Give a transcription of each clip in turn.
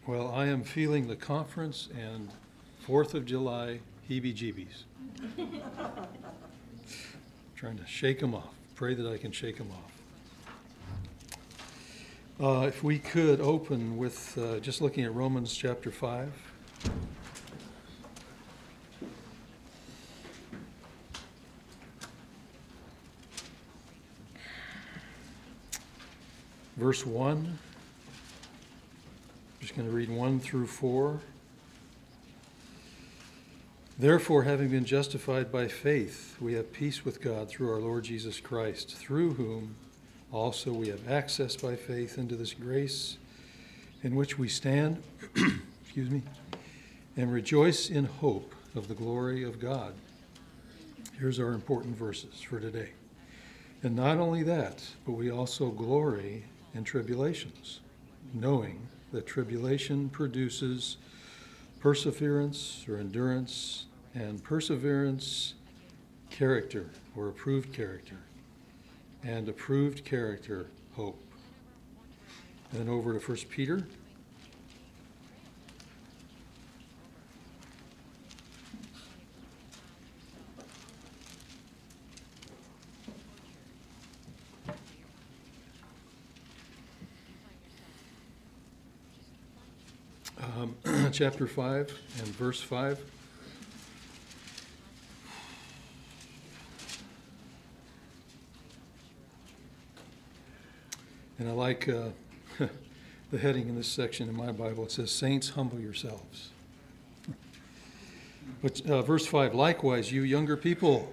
Well, I am feeling the conference and 4th of July heebie-jeebies. Trying to shake them off. Pray that I can shake them off. If we could open with just looking at Romans chapter 5. Verse 1. I'm just going to read 1 through 4. Therefore, having been justified by faith, we have peace with God through our Lord Jesus Christ, through whom also we have access by faith into this grace in which we stand, excuse me, and rejoice in hope of the glory of God. Here's our important verses for today. And not only that, but we also glory in tribulations, knowing that tribulation produces perseverance or endurance, and perseverance, character or approved character, and approved character, hope. And then over to 1 Peter. Chapter 5 and verse 5. And I like the heading in this section in my Bible. It says, Saints, humble yourselves. But verse 5, likewise, you younger people,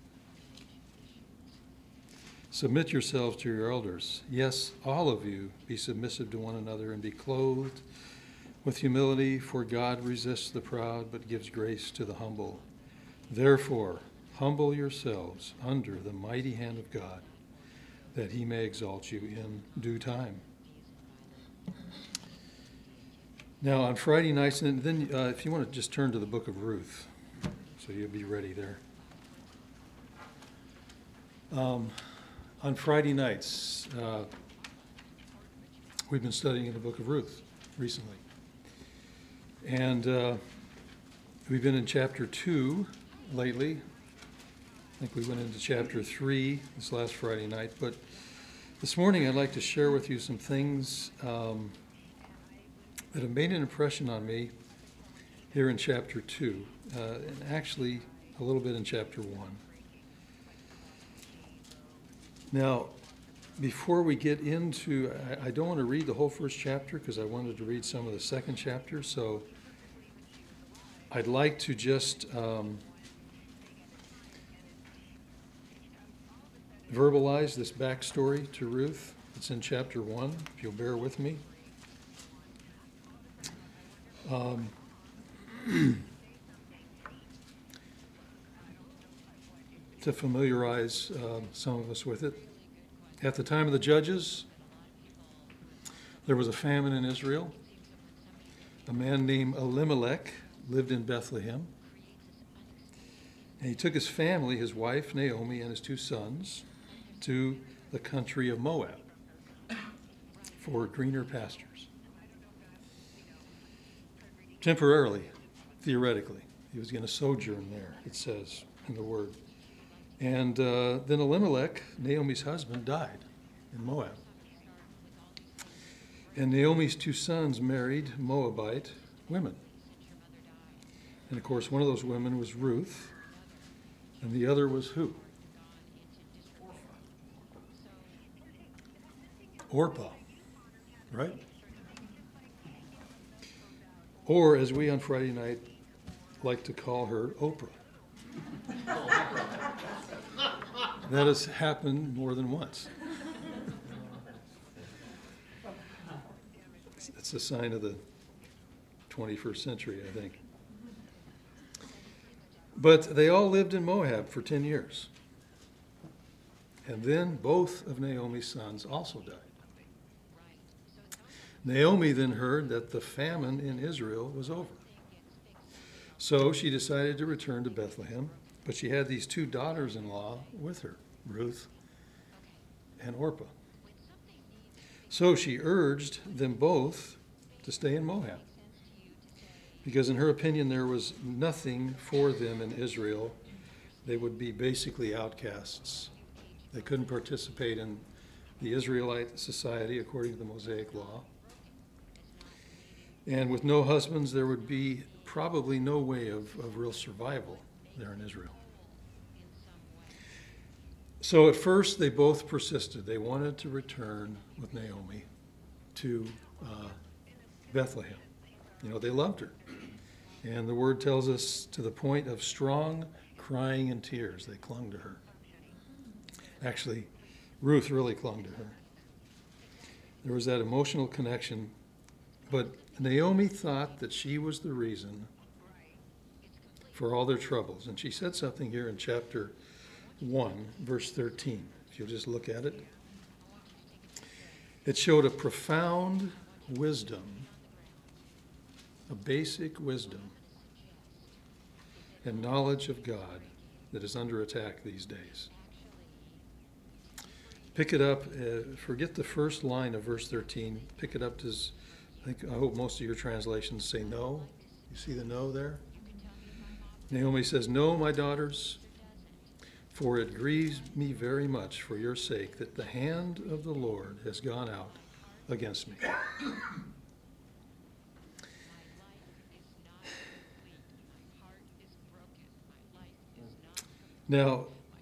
submit yourselves to your elders. Yes, all of you, be submissive to one another and be clothed with humility, for God resists the proud, but gives grace to the humble. Therefore, humble yourselves under the mighty hand of God, that he may exalt you in due time. Now, on Friday nights, and then if you want to just turn to the book of Ruth, so you'll be ready there. On Friday nights, we've been studying in the book of Ruth recently. And we've been in chapter 2 lately. I think we went into chapter 3 this last Friday night. But this morning I'd like to share with you some things that have made an impression on me here in chapter 2, and actually a little bit in chapter 1. Now, before we get into, I don't want to read the whole first chapter because I wanted to read some of the second chapter, so I'd like to just verbalize this backstory to Ruth. It's in chapter 1, if you'll bear with me. To familiarize some of us with it. At the time of the judges, there was a famine in Israel. A man named Elimelech lived in Bethlehem. And he took his family, his wife Naomi, and his 2 sons to the country of Moab for greener pastures. Temporarily, theoretically, he was going to sojourn there, it says in the word. And then Elimelech, Naomi's husband, died in Moab. And Naomi's 2 sons married Moabite women. And of course, one of those women was Ruth, and the other was who? Orpah, right? Or, as we on Friday night like to call her, Oprah. That has happened more than once. It's a sign of the 21st century, I think. But they all lived in Moab for 10 years. And then both of Naomi's sons also died. Naomi then heard that the famine in Israel was over. So she decided to return to Bethlehem, but she had these 2 daughters-in-law with her, Ruth and Orpah. So she urged them both to stay in Moab. Because in her opinion, there was nothing for them in Israel. They would be basically outcasts. They couldn't participate in the Israelite society according to the Mosaic law. And with no husbands, there would be probably no way of real survival there in Israel. So at first, they both persisted. They wanted to return with Naomi to Bethlehem. You know, they loved her. And the word tells us to the point of strong crying and tears, they clung to her. Actually, Ruth really clung to her. There was that emotional connection, but Naomi thought that she was the reason for all their troubles. And she said something here in chapter 1, verse 13. If you'll just look at it. It showed a profound wisdom, a basic wisdom and knowledge of God that is under attack these days. Pick it up, forget the first line of verse 13. Pick it up as, I hope most of your translations say no. You see the no there? Naomi says, "No, my daughters, for it grieves me very much for your sake that the hand of the Lord has gone out against me." Now,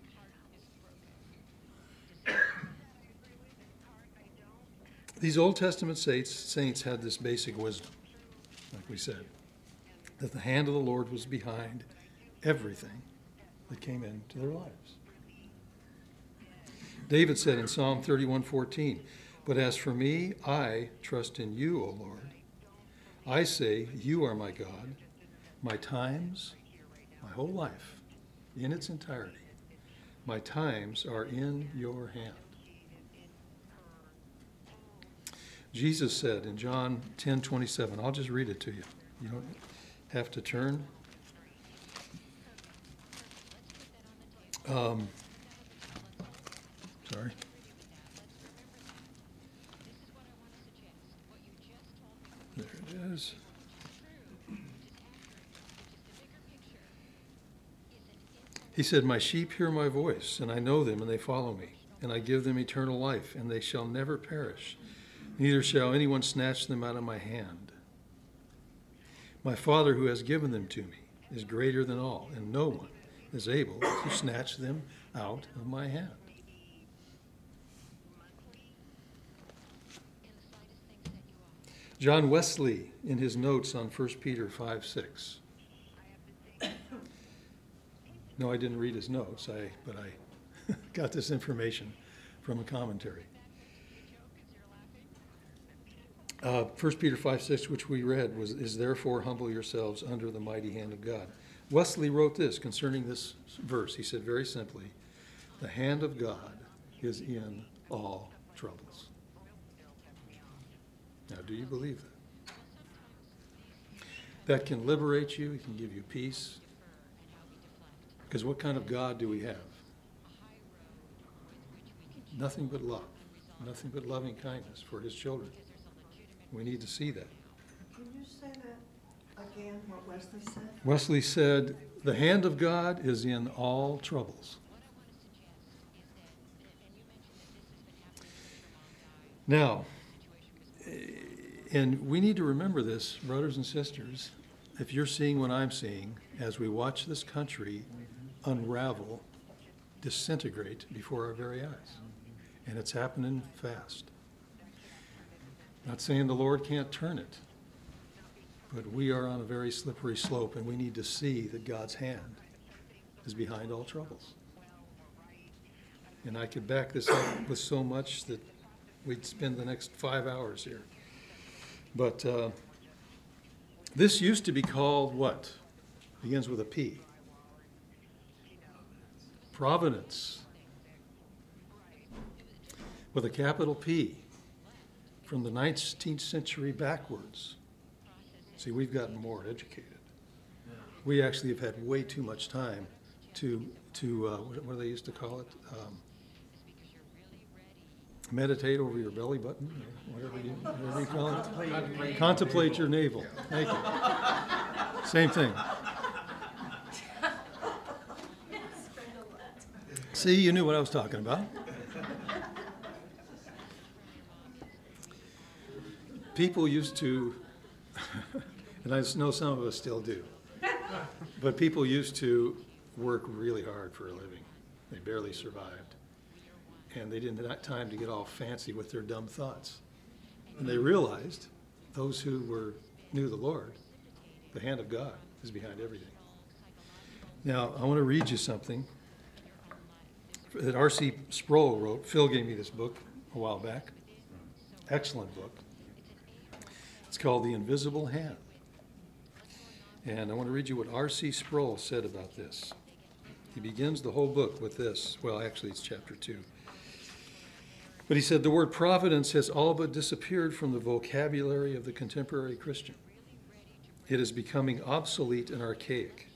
these Old Testament saints had this basic wisdom, like we said, that the hand of the Lord was behind everything that came into their lives. David said in Psalm 31:14, "But as for me, I trust in you, O Lord. I say, you are my God. My times, my whole life, in its entirety, my times are in your hand." Jesus said in John 10:27, I'll just read it to you. You don't have to turn. Sorry. There it is. He said, "My sheep hear my voice, and I know them, and they follow me. And I give them eternal life, and they shall never perish. Neither shall anyone snatch them out of my hand. My Father who has given them to me is greater than all, and no one is able to snatch them out of my hand." John Wesley, in his notes on 1 Peter 5:6. No, I didn't read his notes, but I got this information from a commentary. 1 Peter 5:6, which we read, is "Therefore humble yourselves under the mighty hand of God." Wesley wrote this concerning this verse. He said very simply, "The hand of God is in all troubles." Now, do you believe that? That can liberate you. It can give you peace. Because what kind of God do we have? Nothing but love. Nothing but loving kindness for his children. We need to see that. Can you say that again, what Wesley said? Wesley said, "The hand of God is in all troubles." Now, and we need to remember this, brothers and sisters, if you're seeing what I'm seeing, as we watch this country unravel, disintegrate before our very eyes. And it's happening fast. Not saying the Lord can't turn it, but we are on a very slippery slope, and we need to see that God's hand is behind all troubles. And I could back this up with so much that we'd spend the next 5 hours here. But this used to be called what? Begins with a P. Providence. With a capital P. From the 19th century backwards. See, we've gotten more educated. We actually have had way too much time to what do they used to call it? meditate over your belly button, or whatever you call it. Contemplate your navel. Thank you. Same thing. See, you knew what I was talking about. People used to, and I know some of us still do, but people used to work really hard for a living. They barely survived. And they didn't have time to get all fancy with their dumb thoughts. And they realized, those who knew the Lord, the hand of God is behind everything. Now, I want to read you something that R.C. Sproul wrote. Phil gave me this book a while back. Excellent book. It's called The Invisible Hand. And I want to read you what R.C. Sproul said about this. He begins the whole book with this. Well, actually, it's chapter 2. But he said, the word providence has all but disappeared from the vocabulary of the contemporary Christian. It is becoming obsolete and archaic.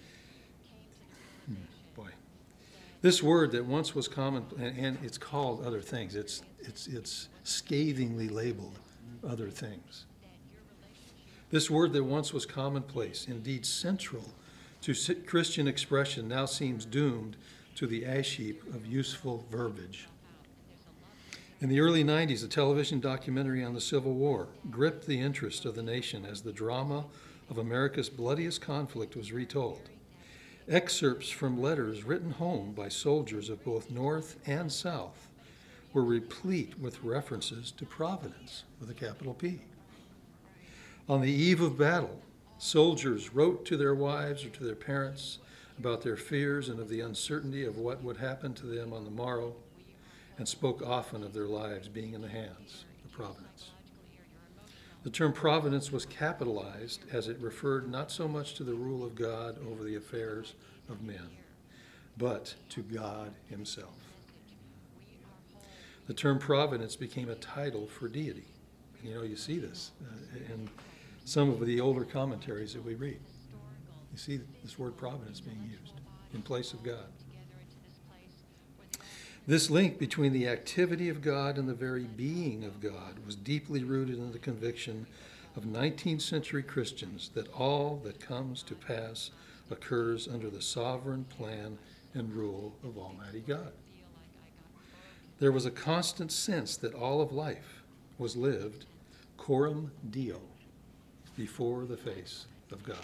Boy. This word that once was common, and it's called other things. It's scathingly labeled other things. This word that once was commonplace, indeed central to Christian expression, now seems doomed to the ash heap of useful verbiage. In the early 90s, a television documentary on the Civil War gripped the interest of the nation as the drama of America's bloodiest conflict was retold. Excerpts from letters written home by soldiers of both North and South were replete with references to Providence, with a capital P. On the eve of battle, soldiers wrote to their wives or to their parents about their fears and of the uncertainty of what would happen to them on the morrow, and spoke often of their lives being in the hands of Providence. The term providence was capitalized as it referred not so much to the rule of God over the affairs of men, but to God himself. The term providence became a title for deity. And you see this in some of the older commentaries that we read. You see this word providence being used in place of God. This link between the activity of God and the very being of God was deeply rooted in the conviction of 19th century Christians that all that comes to pass occurs under the sovereign plan and rule of Almighty God. There was a constant sense that all of life was lived coram Deo, before the face of God.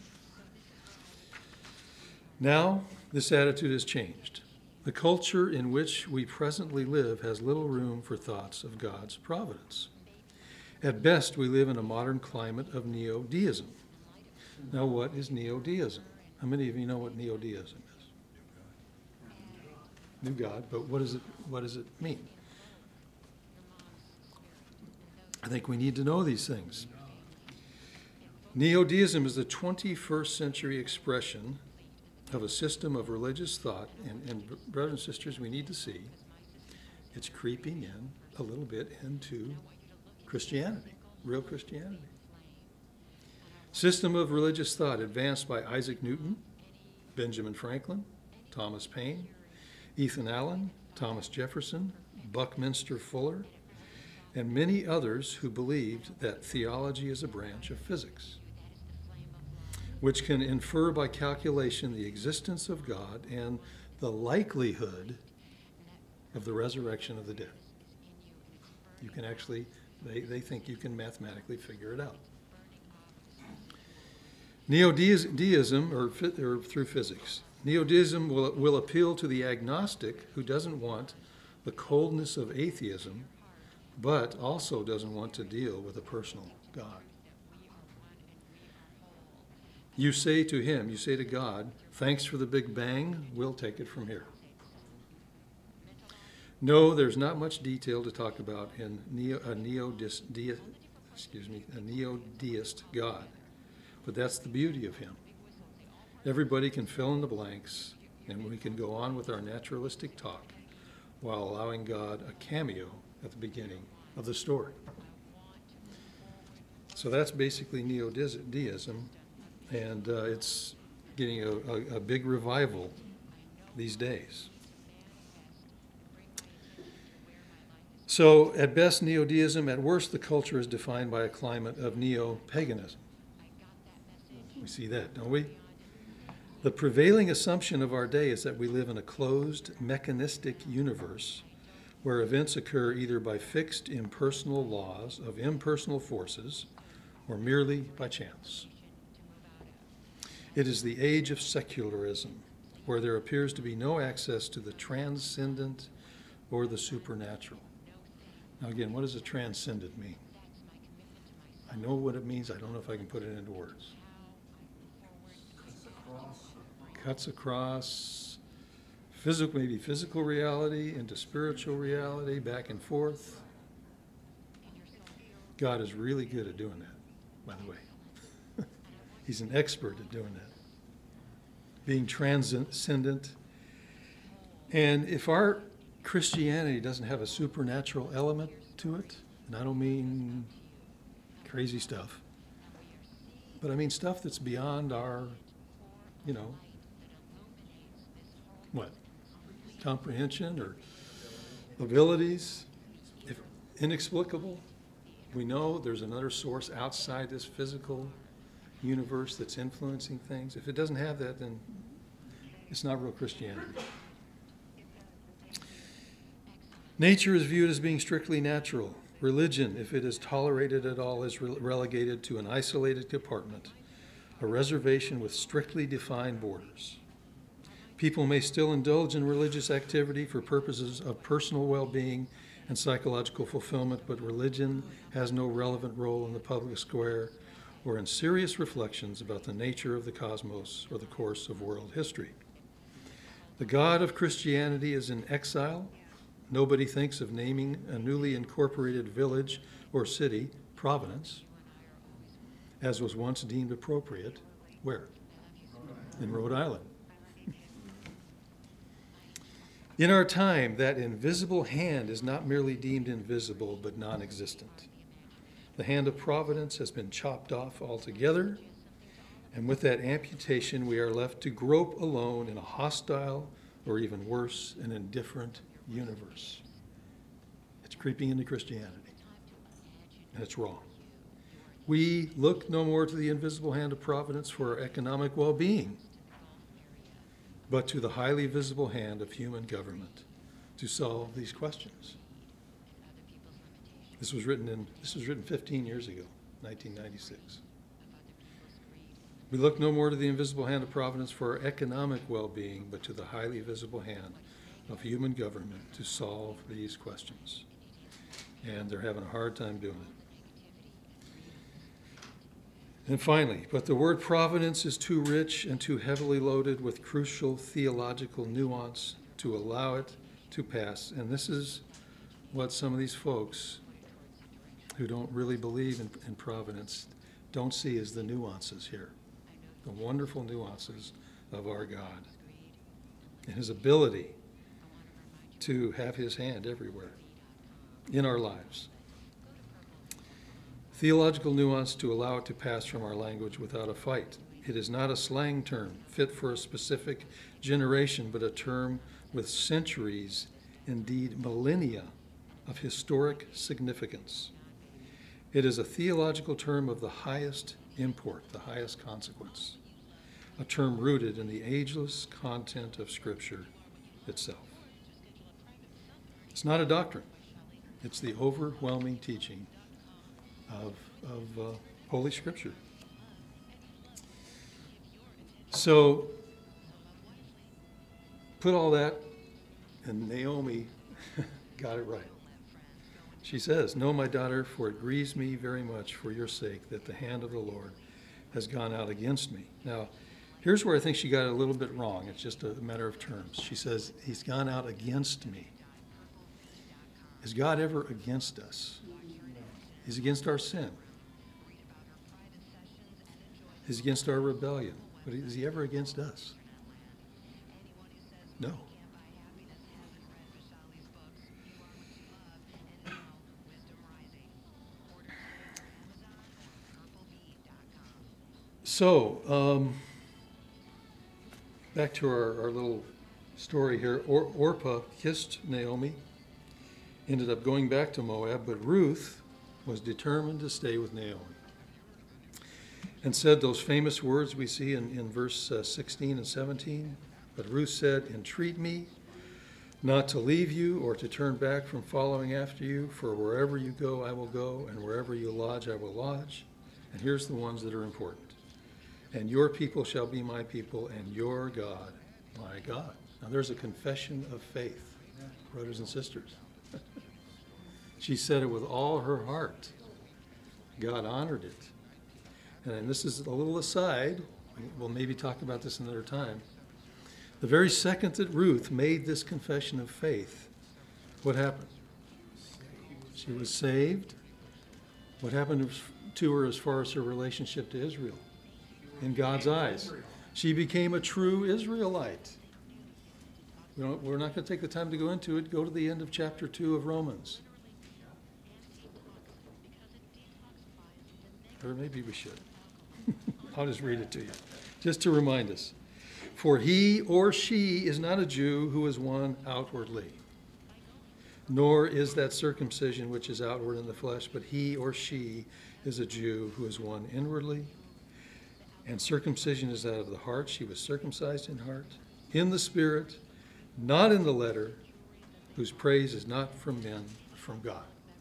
Now, this attitude has changed. The culture in which we presently live has little room for thoughts of God's providence. At best, we live in a modern climate of neo-deism. Now, what is neo-deism? How many of you know what neo-deism is? New God, but what does it mean? I think we need to know these things. Neo-deism is the 21st century expression of a system of religious thought, and brothers and sisters, we need to see it's creeping in a little bit into Christianity, real Christianity. System of religious thought advanced by Isaac Newton, Benjamin Franklin, Thomas Paine, Ethan Allen, Thomas Jefferson, Buckminster Fuller, and many others who believed that theology is a branch of physics, which can infer by calculation the existence of God and the likelihood of the resurrection of the dead. You can actually, they think you can mathematically figure it out. Neo-deism, or through physics, neo-deism will appeal to the agnostic who doesn't want the coldness of atheism, but also doesn't want to deal with a personal God. You say to him, you say to God, thanks for the Big Bang, we'll take it from here. No, there's not much detail to talk about in a neo-deist God, but that's the beauty of him. Everybody can fill in the blanks, and we can go on with our naturalistic talk while allowing God a cameo at the beginning of the story. So that's basically neo-deism. And it's getting a big revival these days. So at best, neo-deism. At worst, the culture is defined by a climate of neo-paganism. We see that, don't we? The prevailing assumption of our day is that we live in a closed, mechanistic universe where events occur either by fixed impersonal laws of impersonal forces or merely by chance. It is the age of secularism, where there appears to be no access to the transcendent or the supernatural. Now again, what does a transcendent mean? I know what it means. I don't know if I can put it into words. Cuts across physical, maybe physical reality into spiritual reality, back and forth. God is really good at doing that, by the way. He's an expert at doing that. Being transcendent. And if our Christianity doesn't have a supernatural element to it, and I don't mean crazy stuff, but I mean stuff that's beyond our, what? Comprehension or abilities, if inexplicable. We know there's another source outside this physical universe that's influencing things. If it doesn't have that, then it's not real Christianity. Nature is viewed as being strictly natural. Religion, if it is tolerated at all, is relegated to an isolated compartment, a reservation with strictly defined borders. People may still indulge in religious activity for purposes of personal well-being and psychological fulfillment, but religion has no relevant role in the public square or in serious reflections about the nature of the cosmos or the course of world history. The God of Christianity is in exile. Nobody thinks of naming a newly incorporated village or city Providence, as was once deemed appropriate. Where? In Rhode Island. In our time, that invisible hand is not merely deemed invisible, but non-existent. The hand of providence has been chopped off altogether, and with that amputation, we are left to grope alone in a hostile, or even worse, an indifferent universe. It's creeping into Christianity, and it's wrong. We look no more to the invisible hand of providence for our economic well-being, but to the highly visible hand of human government to solve these questions. This was written 15 years ago, 1996. We look no more to the invisible hand of providence for our economic well-being, but to the highly visible hand of human government to solve these questions. And they're having a hard time doing it. And finally, but the word providence is too rich and too heavily loaded with crucial theological nuance to allow it to pass. And this is what some of these folks who don't really believe in providence don't see as the nuances here, the wonderful nuances of our God and his ability to have his hand everywhere in our lives. Theological nuance to allow it to pass from our language without a fight. It is not a slang term fit for a specific generation, but a term with centuries, indeed millennia, of historic significance. It is a theological term of the highest import, the highest consequence, a term rooted in the ageless content of Scripture itself. It's not a doctrine. It's the overwhelming teaching of Holy Scripture. So, put all that, and Naomi got it right. She says, "No, my daughter, for it grieves me very much for your sake that the hand of the Lord has gone out against me." Now, here's where I think she got it a little bit wrong. It's just a matter of terms. She says, he's gone out against me. Is God ever against us? He's against our sin. He's against our rebellion. But is he ever against us? No. So, back to our little story here. Orpah kissed Naomi, ended up going back to Moab, but Ruth was determined to stay with Naomi and said those famous words we see in verse 16 and 17. But Ruth said, "Entreat me not to leave you or to turn back from following after you, for wherever you go, I will go, and wherever you lodge, I will lodge." And here's the ones that are important. "And your people shall be my people, and your God, my God." Now there's a confession of faith, brothers and sisters. She said it with all her heart. God honored it. And this is a little aside. We'll maybe talk about this another time. The very second that Ruth made this confession of faith, what happened? She was saved. What happened to her as far as her relationship to Israel? In God's eyes, she became a true Israelite. We're not going to take the time to go into it. Go to the end of chapter 2 of Romans. Or maybe we should. I'll just read it to you, just to remind us. "For he or she is not a Jew who is one outwardly, nor is that circumcision which is outward in the flesh, but he or she is a Jew who is one inwardly. And circumcision is out of the heart. She was circumcised in heart, in the spirit, not in the letter, whose praise is not from men, but from God."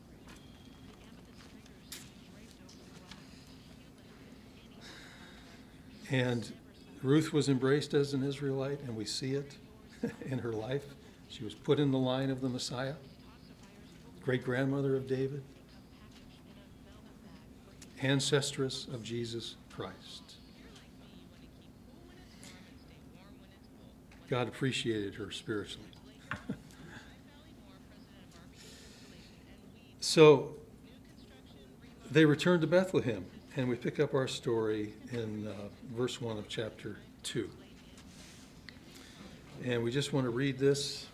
And Ruth was embraced as an Israelite, and we see it in her life. She was put in the line of the Messiah, great-grandmother of David, ancestress of Jesus Christ. God appreciated her spiritually. So they returned to Bethlehem. And we pick up our story in verse 1 of chapter 2. And we just want to read this.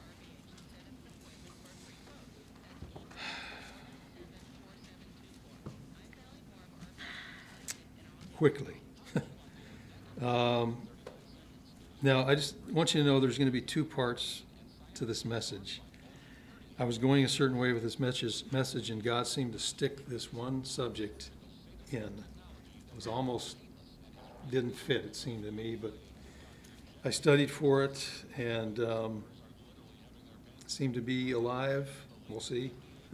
Quickly. Now, I just want you to know there's going to be two parts to this message. I was going a certain way with this message, and God seemed to stick this one subject in. It was almost didn't fit, it seemed to me, but I studied for it, and it seemed to be alive. We'll see.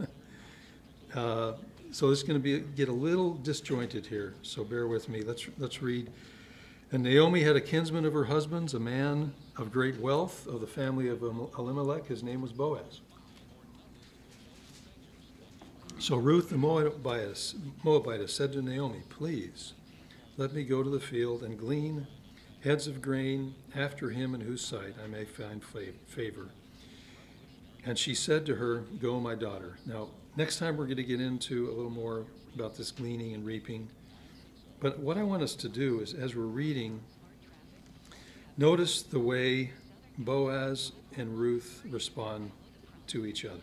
So this is going to get a little disjointed here, so bear with me. Let's read. "And Naomi had a kinsman of her husband's, a man of great wealth of the family of Elimelech. His name was Boaz. So Ruth the Moabitess said to Naomi, 'Please, let me go to the field and glean heads of grain after him in whose sight I may find favor.' And she said to her, 'Go, my daughter.'" Now, next time we're going to get into a little more about this gleaning and reaping. But what I want us to do is, as we're reading, notice the way Boaz and Ruth respond to each other.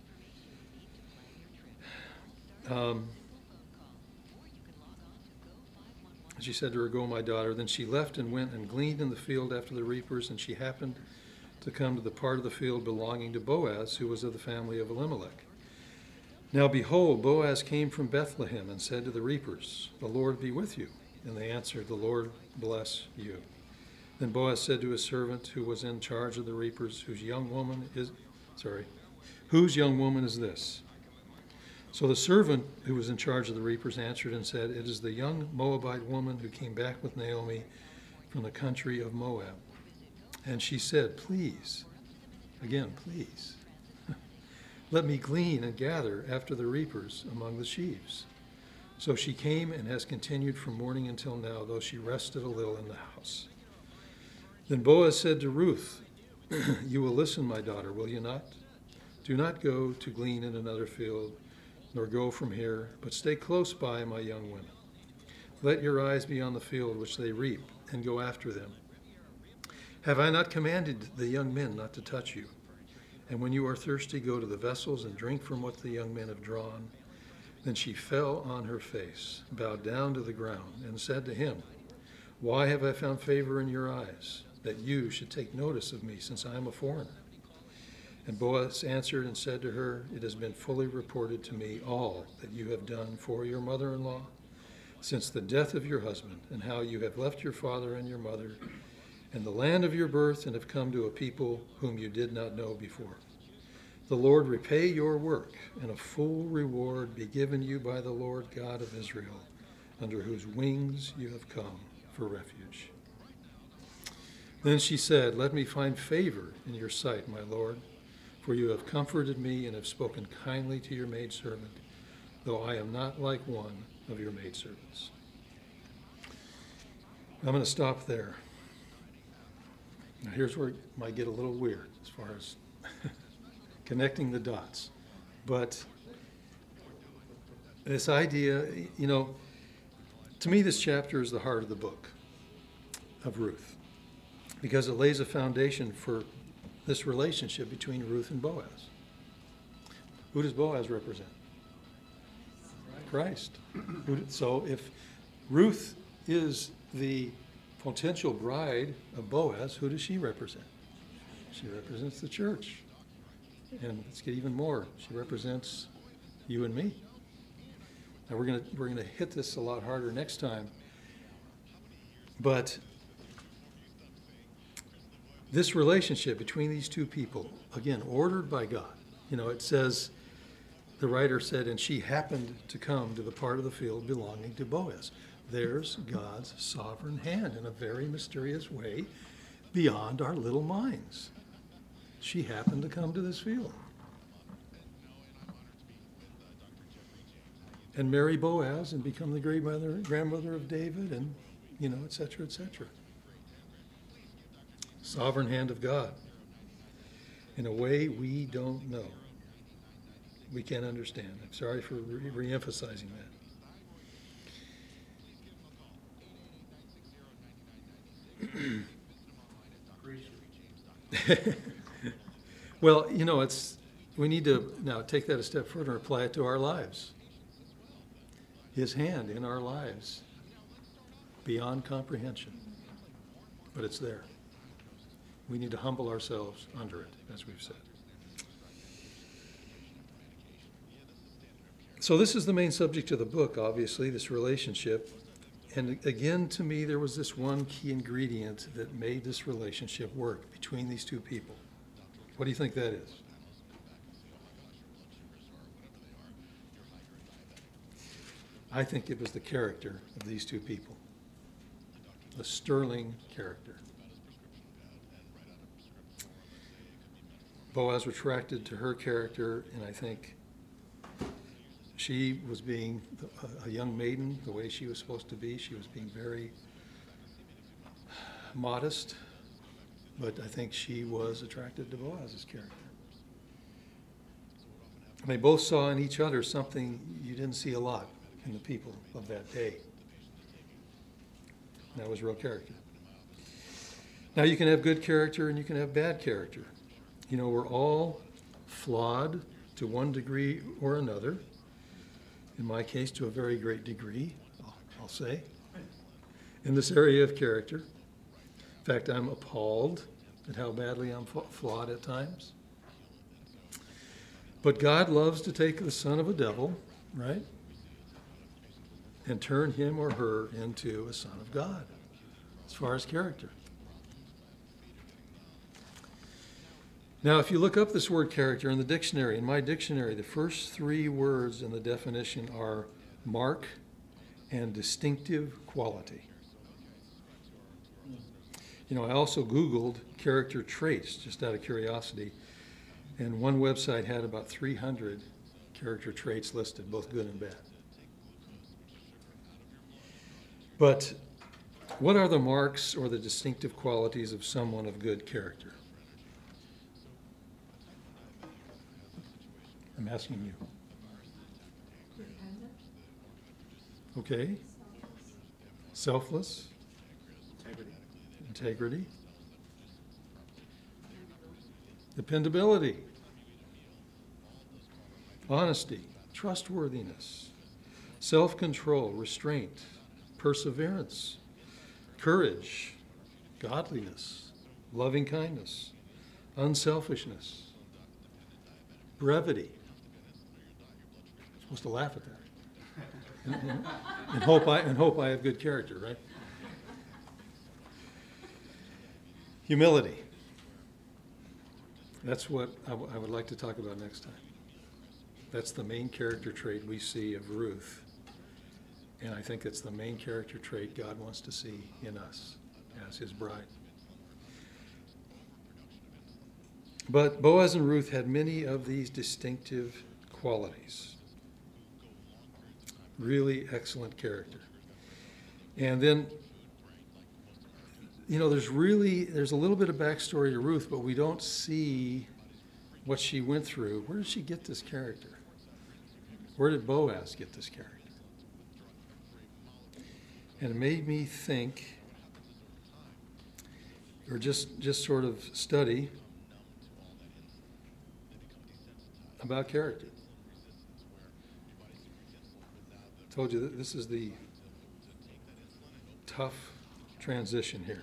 She said to her, "Go, my daughter." Then she left and went and gleaned in the field after the reapers, and she happened to come to the part of the field belonging to Boaz, who was of the family of Elimelech. Now behold, Boaz came from Bethlehem and said to the reapers, "The Lord be with you." And they answered, "The Lord bless you." Then Boaz said to his servant who was in charge of the reapers, whose young woman is this?" So the servant who was in charge of the reapers answered and said, "It is the young Moabite woman who came back with Naomi from the country of Moab." And she said, please, "let me glean and gather after the reapers among the sheaves." So she came and has continued from morning until now, though she rested a little in the house. Then Boaz said to Ruth, "You will listen, my daughter, will you not? Do not go to glean in another field, nor go from here, but stay close by, my young women. Let your eyes be on the field which they reap, and go after them. Have I not commanded the young men not to touch you? And when you are thirsty, go to the vessels and drink from what the young men have drawn." Then she fell on her face, bowed down to the ground, and said to him, "Why have I found favor in your eyes, that you should take notice of me, since I am a foreigner?" And Boaz answered and said to her, "It has been fully reported to me all that you have done for your mother-in-law since the death of your husband, and how you have left your father and your mother and the land of your birth and have come to a people whom you did not know before. The Lord repay your work, and a full reward be given you by the Lord God of Israel, under whose wings you have come for refuge." Then she said, "Let me find favor in your sight, my Lord, for you have comforted me and have spoken kindly to your maidservant, though I am not like one of your maidservants." I'm going to stop there. Now here's where it might get a little weird as far as connecting the dots. But this idea, to me this chapter is the heart of the book of Ruth, because it lays a foundation for this relationship between Ruth and Boaz. Who does Boaz represent? Christ. So if Ruth is the potential bride of Boaz, who does she represent? She represents the church. And let's get even more. She represents you and me. Now we're going to hit this a lot harder next time. But this relationship between these two people, again, ordered by God. It says, the writer said, "And she happened to come to the part of the field belonging to Boaz." There's God's sovereign hand in a very mysterious way beyond our little minds. She happened to come to this field and marry Boaz and become the great grandmother of David, and et cetera, et cetera. Sovereign hand of God in a way we don't know. We can't understand. I'm sorry for re-emphasizing that. Well, we need to now take that a step further and apply it to our lives. His hand in our lives, beyond comprehension, but it's there. We need to humble ourselves under it, as we've said. So this is the main subject of the book, obviously, this relationship. And again, to me, there was this one key ingredient that made this relationship work between these two people. What do you think that is? I think it was the character of these two people. The sterling character. Boaz was attracted to her character, and I think she was being a young maiden the way she was supposed to be. She was being very modest, but I think she was attracted to Boaz's character. And they both saw in each other something you didn't see a lot in the people of that day. And that was real character. Now you can have good character and you can have bad character. We're all flawed to one degree or another. In my case, to a very great degree, I'll say, in this area of character. In fact, I'm appalled at how badly I'm flawed at times. But God loves to take the son of a devil, right, and turn him or her into a son of God, as far as character. Now, if you look up this word character in the dictionary, in my dictionary, the first three words in the definition are mark and distinctive quality. I also Googled character traits, just out of curiosity, and one website had about 300 character traits listed, both good and bad. But what are the marks or the distinctive qualities of someone of good character? I'm asking you. Independent. Okay. Selfless. Integrity. Dependability. Honesty. Trustworthiness. Self-control. Restraint. Perseverance. Courage. Godliness. Loving kindness. Unselfishness. brevity. I'm supposed to laugh at that. And hope I have good character, right? Humility. That's what I would like to talk about next time. That's the main character trait we see of Ruth. And I think it's the main character trait God wants to see in us as his bride. But Boaz and Ruth had many of these distinctive qualities. Really excellent character. And then, there's a little bit of backstory to Ruth, but we don't see what she went through. Where did she get this character? Where did Boaz get this character? And it made me think, or just sort of study about character. I told you that this is the tough transition here.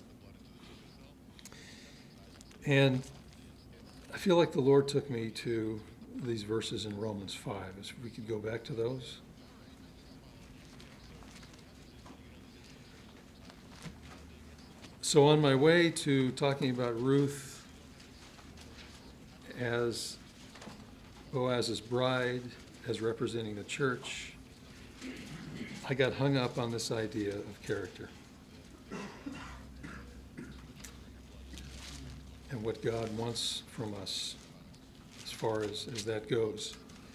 And I feel like the Lord took me to these verses in Romans 5. If we could go back to those. So on my way to talking about Ruth as Boaz's bride, as representing the church, I got hung up on this idea of character and what God wants from us as far as that goes.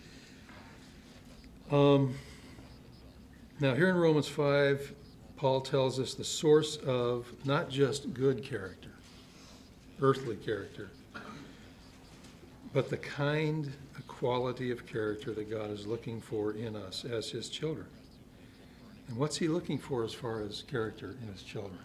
Now here in Romans 5, Paul tells us the source of not just good character, earthly character, but the kind, the quality of character that God is looking for in us as his children. And what's he looking for as far as character in his children?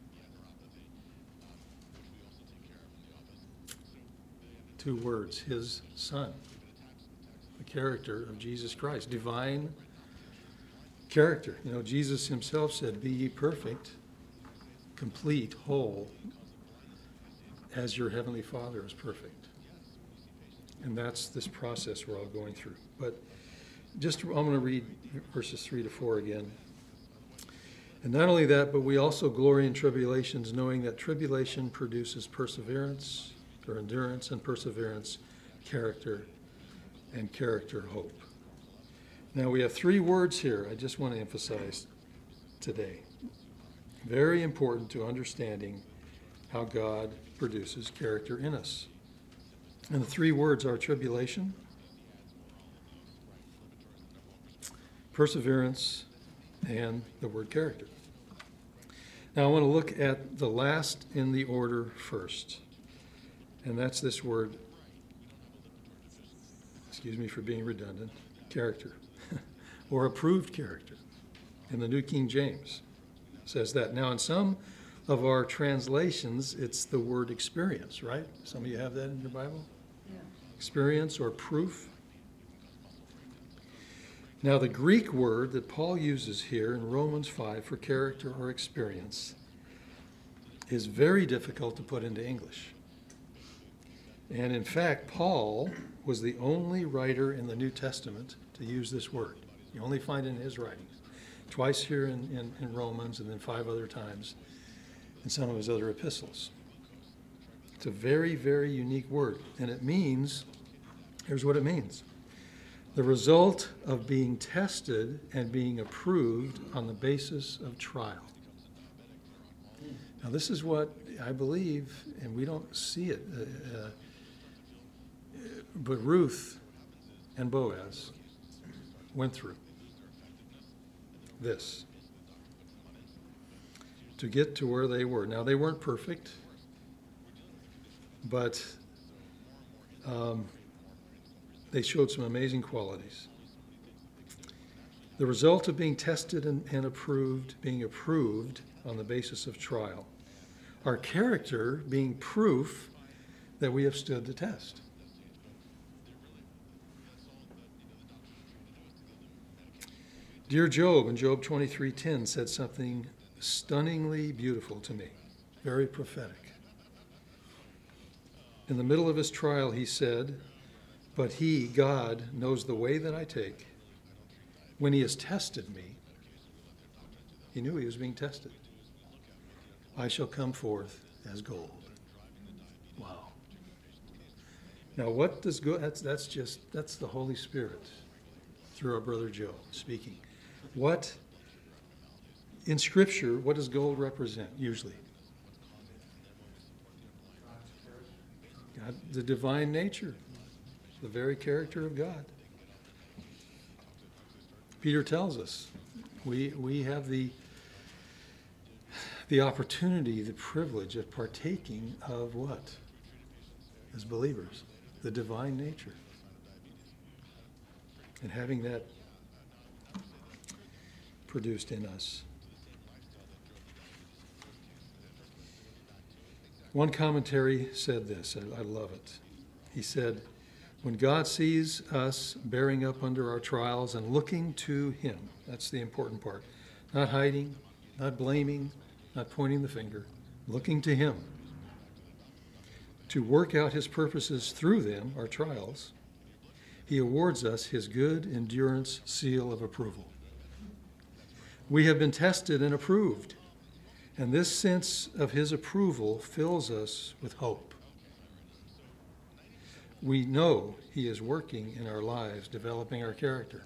Two words, his Son. The character of Jesus Christ, divine character. Jesus himself said, "Be ye perfect, complete, whole, as your heavenly Father is perfect." And that's this process we're all going through. But I'm going to read verses 3 to 4 again. And not only that, but we also glory in tribulations, knowing that tribulation produces perseverance, or endurance, and perseverance, character, and character, hope. Now we have three words here I just want to emphasize today. Very important to understanding how God produces character in us. And the three words are tribulation, perseverance, and the word character. Now I want to look at the last in the order first. And that's this word, excuse me for being redundant, character, or approved character. In the New King James says that. Now in some of our translations, it's the word experience, right? Some of you have that in your Bible? Yeah. Experience or proof. Now, the Greek word that Paul uses here in Romans 5 for character or experience is very difficult to put into English. And in fact, Paul was the only writer in the New Testament to use this word. You only find it in his writings. Twice here in Romans, and then 5 other times in some of his other epistles. It's a very, very unique word. And it means, here's what it means. The result of being tested and being approved on the basis of trial. Now, this is what I believe, and we don't see it, but Ruth and Boaz went through this to get to where they were. Now, they weren't perfect, but they showed some amazing qualities. The result of being tested and approved, being approved on the basis of trial. Our character being proof that we have stood the test. Dear Job, in Job 23:10, said something stunningly beautiful to me, very prophetic. In the middle of his trial, he said, But he, God, knows the way that I take. When he has tested me, he knew he was being tested. I shall come forth as gold. Wow. Now, what does gold, that's the Holy Spirit through our brother Joe speaking. What, in Scripture, what does gold represent usually? God, the divine nature, the very character of God. Peter tells us we have the opportunity, the privilege of partaking of what? As believers, the divine nature. And having that produced in us. One commentary said this, I love it. He said, when God sees us bearing up under our trials and looking to him, that's the important part, not hiding, not blaming, not pointing the finger, looking to him to work out his purposes through them, our trials, he awards us his good endurance seal of approval. We have been tested and approved, and this sense of his approval fills us with hope. We know he is working in our lives, developing our character.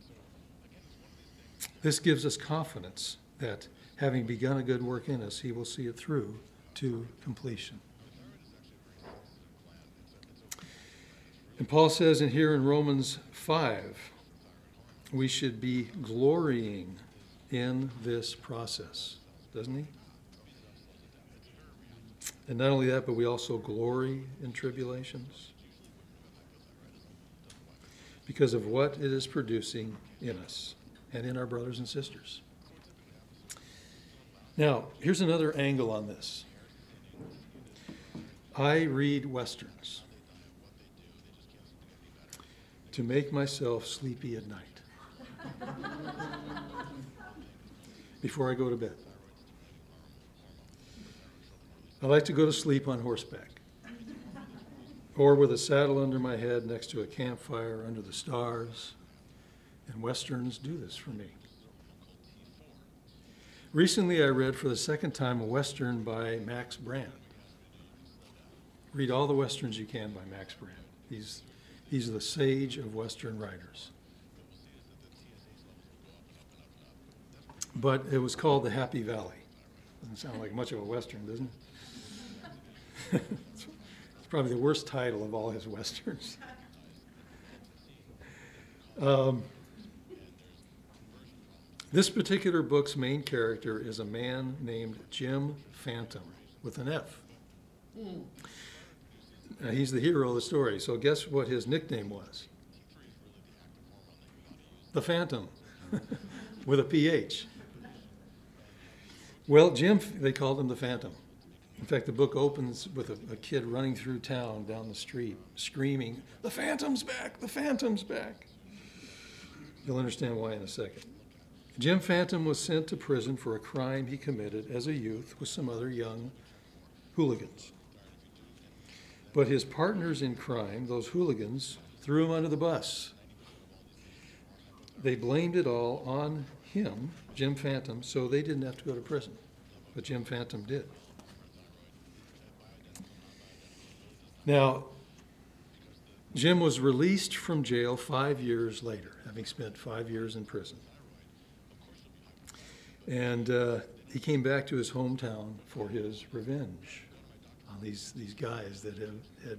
This gives us confidence that having begun a good work in us, he will see it through to completion. And Paul says in here in Romans 5, we should be glorying in this process, doesn't he? And not only that, but we also glory in tribulations because of what it is producing in us and in our brothers and sisters. Now, here's another angle on this. I read Westerns to make myself sleepy at night before I go to bed. I like to go to sleep on horseback or with a saddle under my head next to a campfire under the stars, and Westerns do this for me. Recently, I read for the second time a Western by Max Brand. Read all the Westerns you can by Max Brand. He's the sage of Western writers. But it was called The Happy Valley. Doesn't sound like much of a Western, doesn't it? It's probably the worst title of all his Westerns. This particular book's main character is a man named Jim Phantom, with an F. Now, he's the hero of the story, so guess what his nickname was? The Phantom, with a PH. Well, Jim, they called him the Phantom. In fact, the book opens with a kid running through town down the street, screaming, "The Phantom's back! The Phantom's back!" You'll understand why in a second. Jim Phantom was sent to prison for a crime he committed as a youth with some other young hooligans. But his partners in crime, those hooligans, threw him under the bus. They blamed it all on him, Jim Phantom, so they didn't have to go to prison. But Jim Phantom did. Now, Jim was released from jail 5 years later, having spent 5 years in prison. And he came back to his hometown for his revenge on these guys that had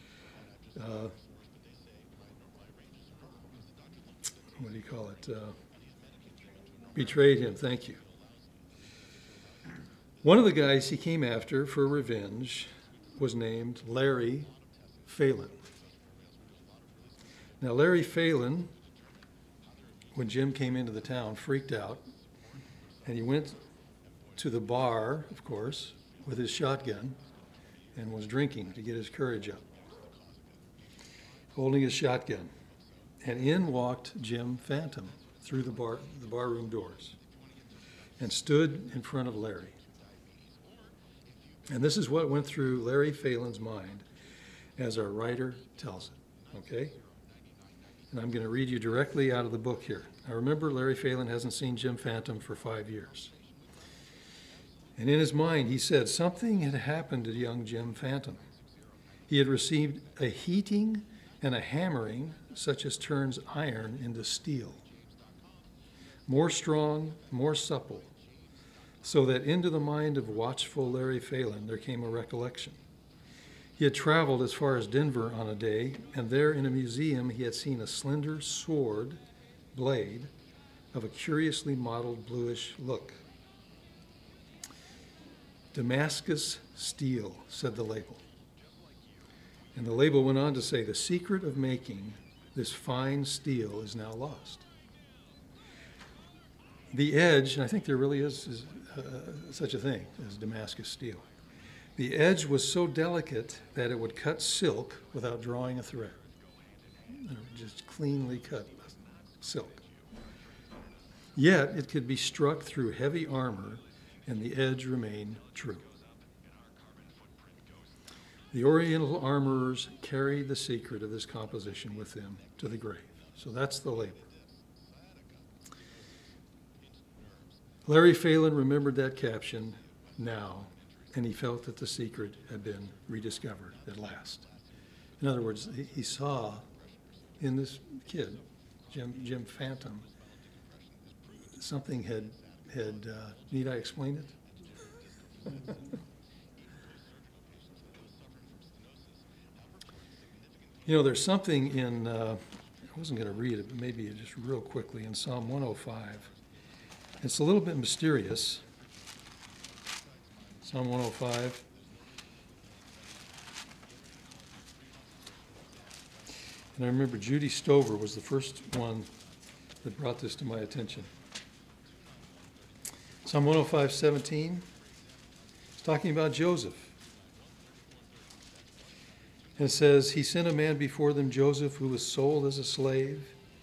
what do you call it? Betrayed him. Thank you. One of the guys he came after for revenge was named Larry Phelan. Now, Larry Phelan, when Jim came into the town, freaked out, and he went to the bar, of course, with his shotgun and was drinking to get his courage up, holding his shotgun. And in walked Jim Phantom through the barroom doors and stood in front of Larry. And this is what went through Larry Phelan's mind as our writer tells it. okay? And I'm going to read you directly out of the book here. Now remember, Larry Phelan hasn't seen Jim Phantom for 5 years. And in his mind, he said something had happened to young Jim Phantom. He had received a heating and a hammering such as turns iron into steel. More strong, more supple, so that into the mind of watchful Larry Phelan there came a recollection. He had traveled as far as Denver on a day, and there in a museum he had seen a slender sword blade of a curiously modeled bluish look. Damascus steel, said the label. And the label went on to say, the secret of making this fine steel is now lost. The edge, and I think there really is such a thing as Damascus steel. The edge was so delicate that it would cut silk without drawing a thread. It would just cleanly cut silk. Yet it could be struck through heavy armor and the edge remained true. The Oriental armorers carried the secret of this composition with them to the grave. So that's the label. Larry Phelan remembered that caption now, and he felt that the secret had been rediscovered at last. In other words, he saw in this kid, Jim Phantom, something had need I explain it? You know, there's something in, I wasn't going to read it, but maybe just real quickly in Psalm 105. It's a little bit mysterious. Psalm 105. And I remember Judy Stover was the first one that brought this to my attention. Psalm 105:17. It's talking about Joseph. It says, he sent a man before them, Joseph, who was sold as a slave.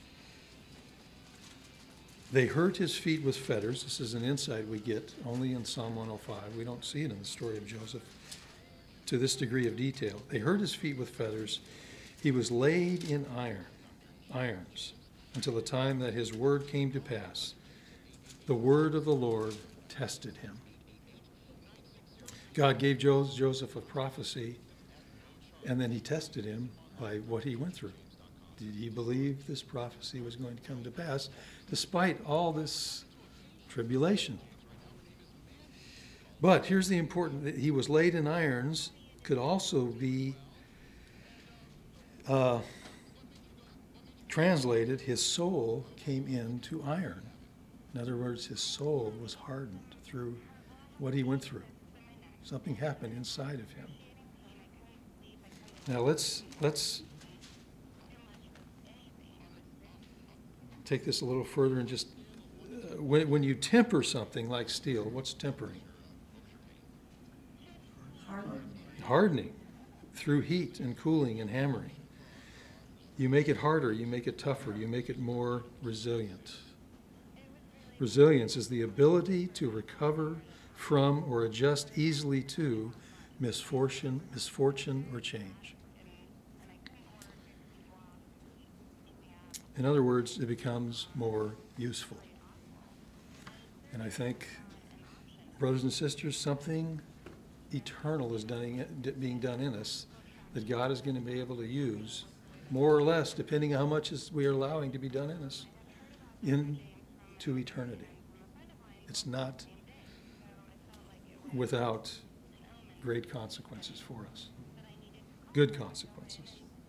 They hurt his feet with fetters. This is an insight we get only in Psalm 105. We don't see it in the story of Joseph to this degree of detail. They hurt his feet with fetters. He was laid in irons, until the time that his word came to pass. The word of the Lord tested him. God gave Joseph a prophecy, and then he tested him by what he went through. Did he believe this prophecy was going to come to pass, despite all this tribulation? But here's the important, that he was laid in irons could also be translated, his soul came into iron. In other words, his soul was hardened through what he went through. Something happened inside of him. Now let's take this a little further and just, when you temper something like steel, what's tempering? Hardening through heat and cooling and hammering. You make it harder, you make it tougher, you make it more resilient. Resilience is the ability to recover from or adjust easily to misfortune or change. In other words, it becomes more useful. And I think, brothers and sisters, something eternal is being done in us that God is going to be able to use, more or less, depending on how much we are allowing to be done in us, into eternity. It's not without great consequences for us, good consequences.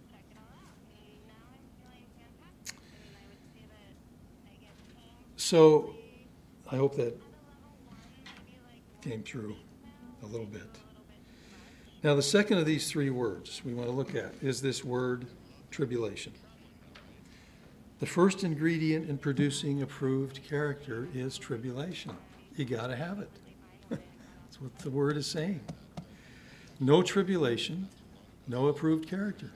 So I hope that came through a little bit. Now, the second of these three words we want to look at is this word tribulation. The first ingredient in producing approved character is tribulation. You got to have it. That's what the word is saying. No tribulation, no approved character.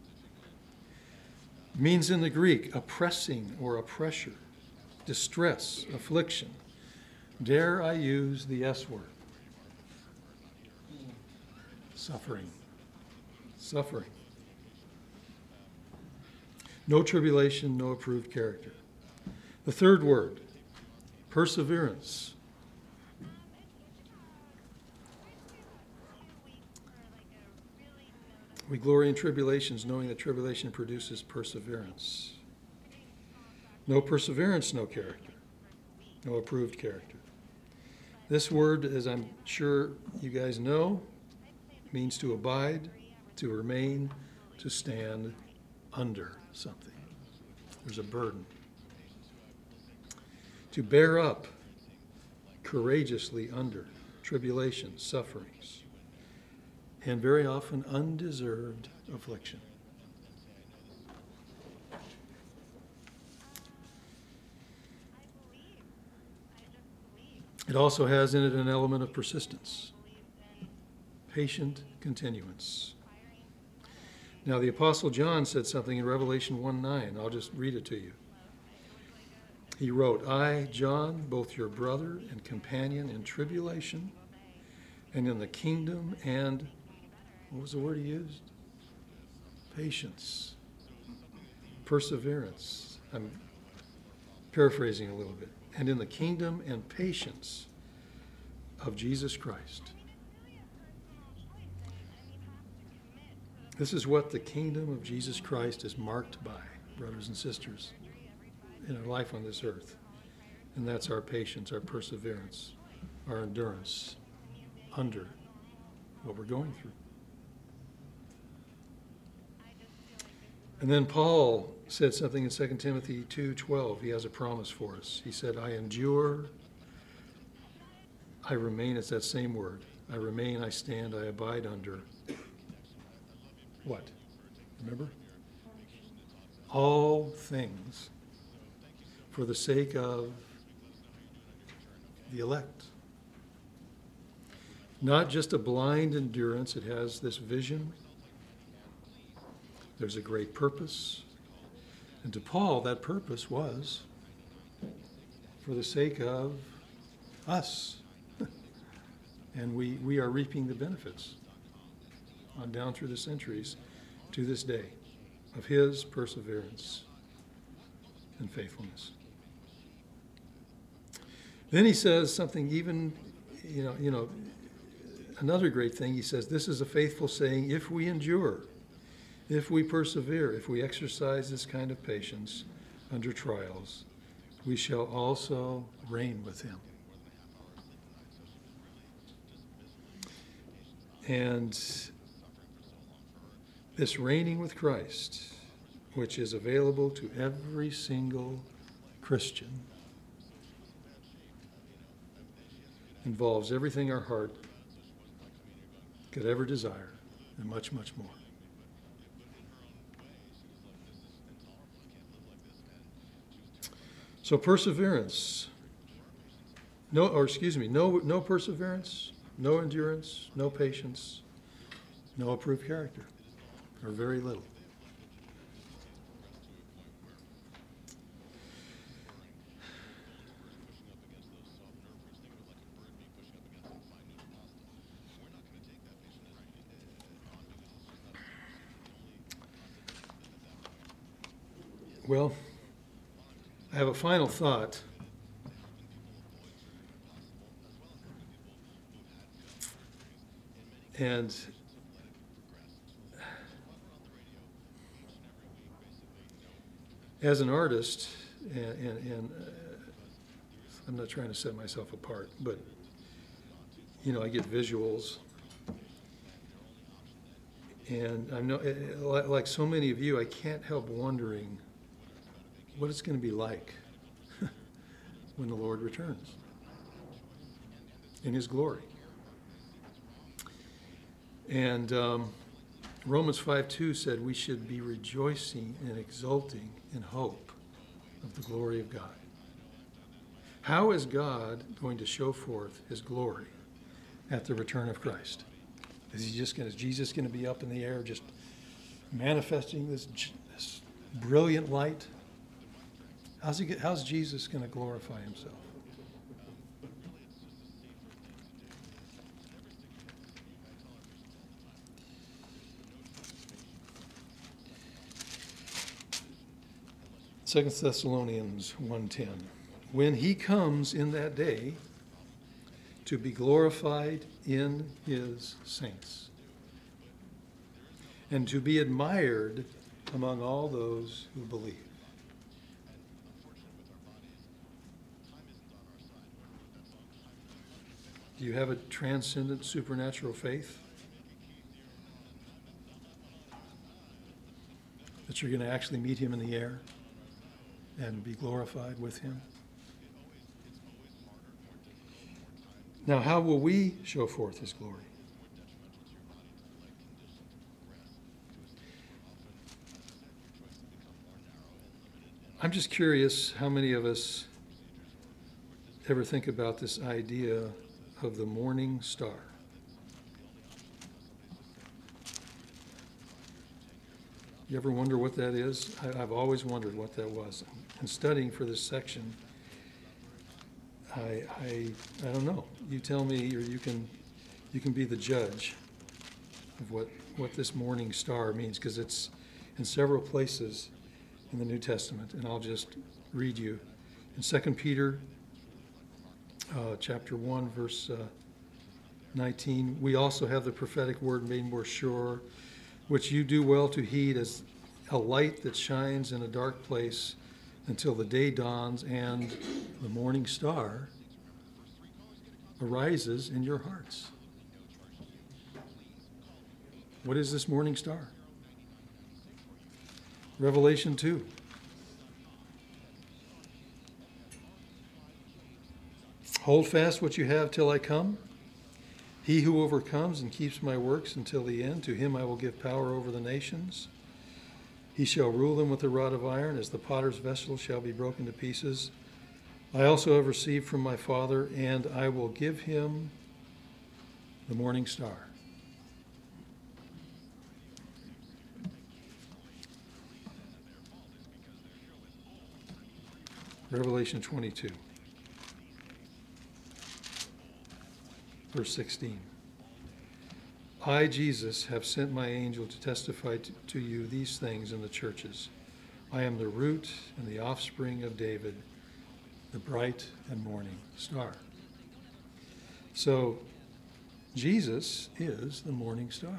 It means in the Greek, oppressing or a pressure, distress, affliction. Dare I use the S word? Suffering. Suffering. No tribulation, no approved character. The third word, perseverance. We glory in tribulations, knowing that tribulation produces perseverance. No perseverance, no character. No approved character. This word, as I'm sure you guys know, means to abide, to remain, to stand under something. There's a burden. To bear up courageously under tribulations, sufferings, and very often undeserved affliction. It also has in it an element of persistence, patient continuance. Now, the Apostle John said something in Revelation 1:9. I'll just read it to you. He wrote, I, John, both your brother and companion in tribulation and in the kingdom and, what was the word he used? Patience, perseverance. I'm paraphrasing a little bit. And in the kingdom and patience of Jesus Christ. This is what the kingdom of Jesus Christ is marked by, brothers and sisters, in our life on this earth. And that's our patience, our perseverance, our endurance under what we're going through. And then Paul said something in 2 Timothy 2:12. He has a promise for us. He said, I endure, I remain. It's that same word. I remain, I stand, I abide under. What? Remember? All things for the sake of the elect. Not just a blind endurance. It has this vision. There's a great purpose. And to Paul, that purpose was for the sake of us. And we are reaping the benefits on down through the centuries to this day of his perseverance and faithfulness. Then he says something even, another great thing. He says, this is a faithful saying, if we endure, if we persevere, if we exercise this kind of patience under trials, we shall also reign with him. And this reigning with Christ, which is available to every single Christian, involves everything our heart could ever desire and much, much more. So perseverance, no perseverance, no endurance, no patience, no approved character, or very little. Well, I have a final thought. And as an artist, and I'm not trying to set myself apart, but, I get visuals. And I know, like so many of you, I can't help wondering what it's going to be like when the Lord returns in his glory. And Romans 5:2 said we should be rejoicing and exulting in hope of the glory of God. How is God going to show forth his glory at the return of Christ? Is Jesus going to be up in the air just manifesting this brilliant light? How's Jesus going to glorify himself? 2 Thessalonians 1:10. When he comes in that day to be glorified in his saints and to be admired among all those who believe. Do you have a transcendent supernatural faith that you're going to actually meet him in the air and be glorified with him? Now, how will we show forth his glory? I'm just curious how many of us ever think about this idea of the morning star. You ever wonder what that is? I've always wondered what that was. And studying for this section, I don't know. You tell me, or you can be the judge of what this morning star means, because it's in several places in the New Testament, and I'll just read you. In 2 Peter chapter 1, verse 19, we also have the prophetic word made more sure, which you do well to heed as a light that shines in a dark place until the day dawns and the morning star arises in your hearts. What is this morning star? Revelation 2. Hold fast what you have till I come. He who overcomes and keeps my works until the end, to him I will give power over the nations. He shall rule them with a rod of iron, as the potter's vessel shall be broken to pieces. I also have received from my Father, and I will give him the morning star. Revelation 22, verse 16. I, Jesus, have sent my angel to testify to you these things in the churches. I am the root and the offspring of David, the bright and morning star. So, Jesus is the morning star.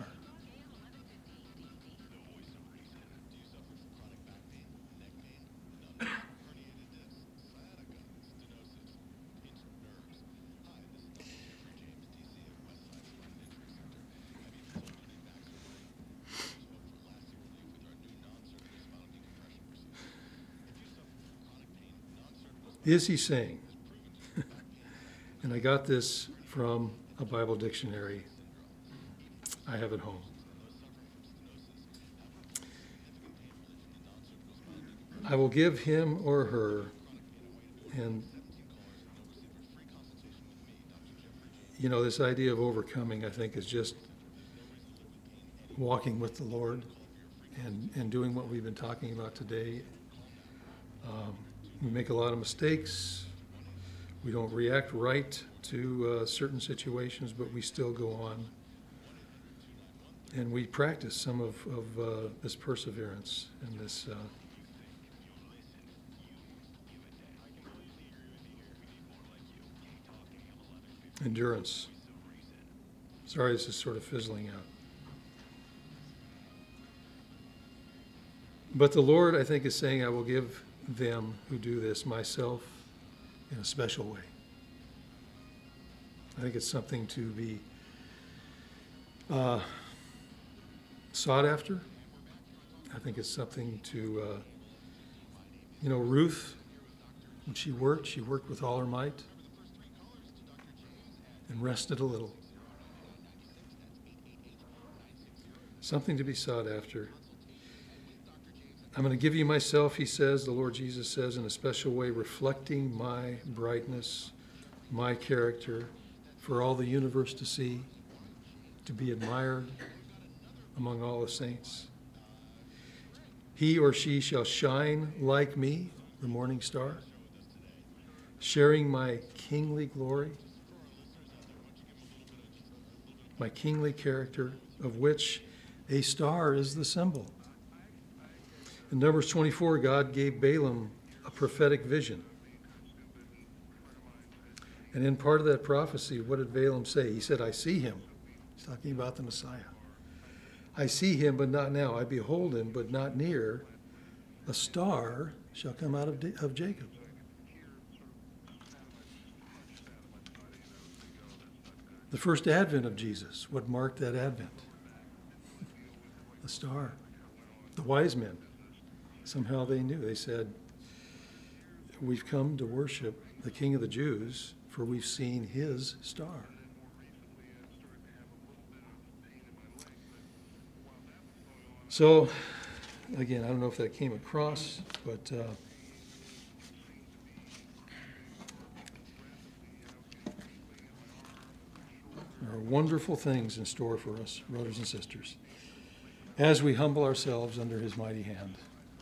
Is he saying, and I got this from a Bible dictionary I have at home. I will give him or her, and this idea of overcoming, I think, is just walking with the Lord and doing what we've been talking about today. We make a lot of mistakes. We don't react right to certain situations, but we still go on. And we practice some of this perseverance and this endurance. Sorry, this is sort of fizzling out. But the Lord, I think, is saying, I will give them who do this, myself, in a special way. I think it's something to be sought after. I think it's something to, Ruth, when she worked with all her might and rested a little. Something to be sought after. I'm going to give you myself, he says, the Lord Jesus says, in a special way, reflecting my brightness, my character, for all the universe to see, to be admired among all the saints. He or she shall shine like me, the morning star, sharing my kingly glory, my kingly character, of which a star is the symbol. In Numbers 24, God gave Balaam a prophetic vision. And in part of that prophecy, what did Balaam say? He said, I see him. He's talking about the Messiah. I see him, but not now. I behold him, but not near. A star shall come out of Jacob. The first advent of Jesus, what marked that advent? The star. The wise men, somehow they knew. They said, we've come to worship the King of the Jews, for we've seen his star. So, again, I don't know if that came across, but there are wonderful things in store for us, brothers and sisters, as we humble ourselves under his mighty hand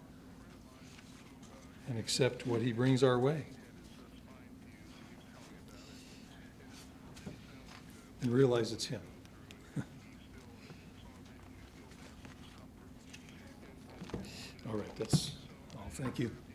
and accept what he brings our way. And realize it's him. All right, that's all. Thank you.